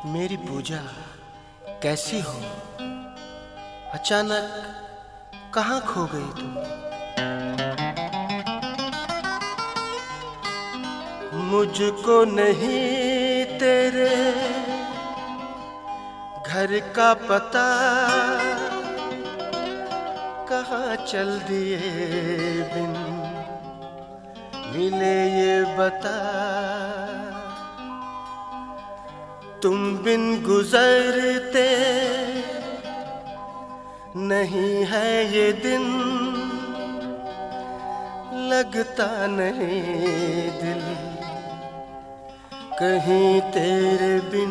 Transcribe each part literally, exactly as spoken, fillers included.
मेरी पूजा कैसी हो? अचानक कहाँ खो गई तुम? मुझको नहीं तेरे घर का पता, कहाँ चल दिए बिन मिले ये बता। तुम बिन गुजरते नहीं है ये दिन, लगता नहीं दिल कहीं तेरे बिन।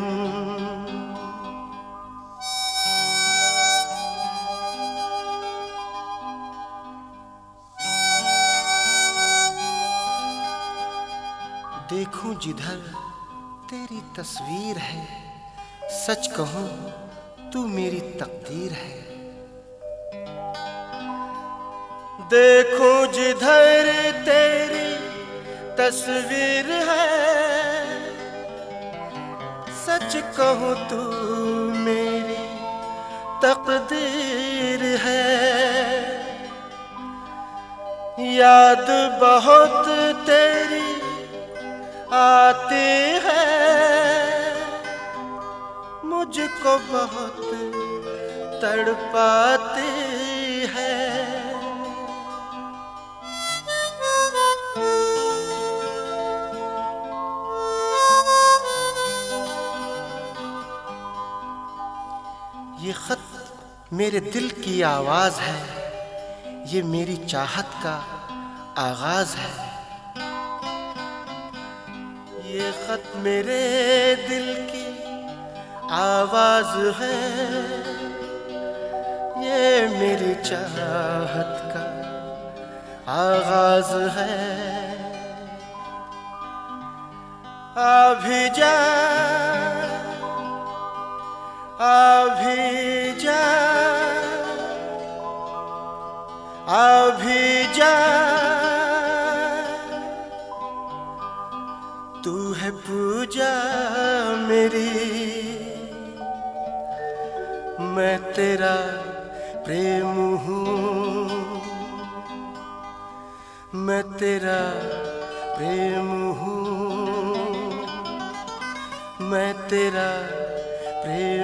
देखूं जिधर तेरी तस्वीर है, सच कहूं तू मेरी तकदीर है। देखूं जिधर तेरी तस्वीर है, सच कहूं तू मेरी तकदीर है। याद बहुत तेरी आती है, मुझको बहुत तड़पाती है। ये खत मेरे दिल की आवाज है, ये मेरी चाहत का आगाज है। ये खत मेरे दिल की आवाज है, ये मेरी चाहत का आगाज है। आ भी जा, आ भी जा, आ भी जा, तू है पूजा मेरी, मैं तेरा प्रेम हूँ, मैं तेरा प्रेम हूँ, मैं तेरा प्रेम